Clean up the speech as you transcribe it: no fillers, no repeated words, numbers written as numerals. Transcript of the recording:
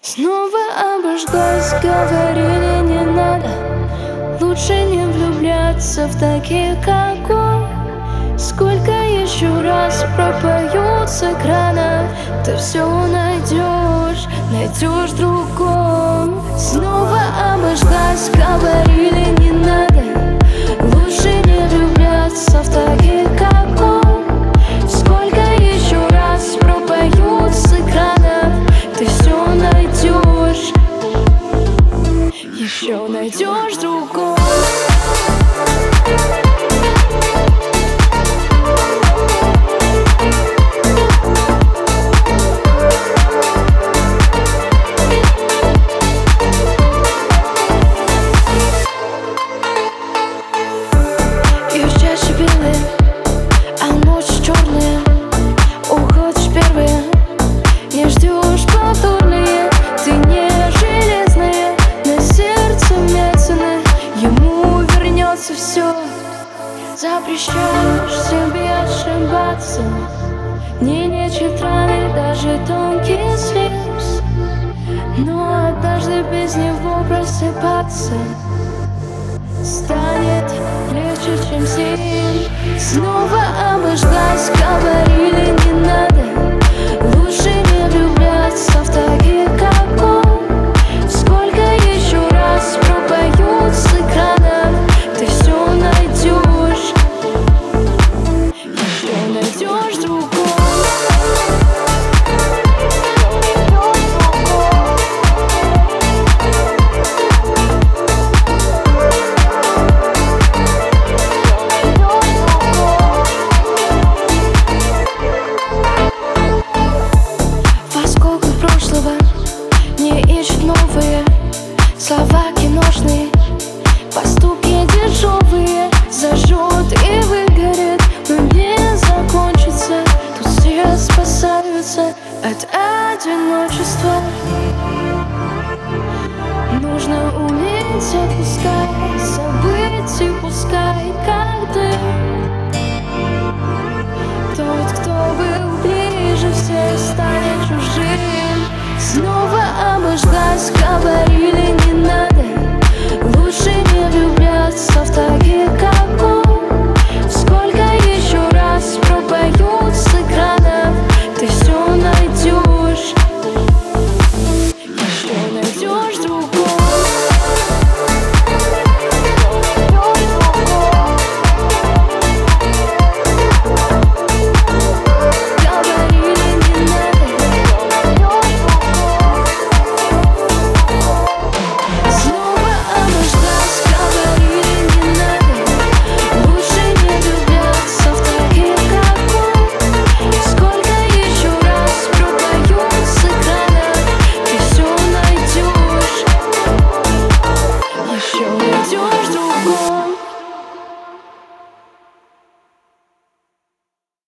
Снова обожглась, говорили не надо. Лучше не влюбляться в таких, как он. Сколько еще раз пропоют с экранов, ты все найдешь в другом. Снова обожглась, говорили не надо. Лучше не влюбляться в таких, как он. Сколько еще раз пропоют с экранов, ты все найдешь, еще найдешь в другом. Белые, а ночь черная, уходишь первая, не ждешь повторные. Ты не железная, на сердце вмятины, ему вернется все. Запрещаешь себе ошибаться, не лечит раны даже тонкий слез. Но однажды без него просыпаться станет легче, чем с ним. Снова обожглась, говорили не надо. Лучше не влюбляться в таких, как он. Сколько еще раз пропоют с экранов, ты все найдешь, еще найдешь в другом. Не ищут новые слова киношные, поступки дешевые, зажжет и выгорит, но не закончится. Тут все спасаются от одиночества. Нужно уметь отпускать события, пускай как дым. Тот, кто был ближе всех, станет чужим. Снова обожглась, говорит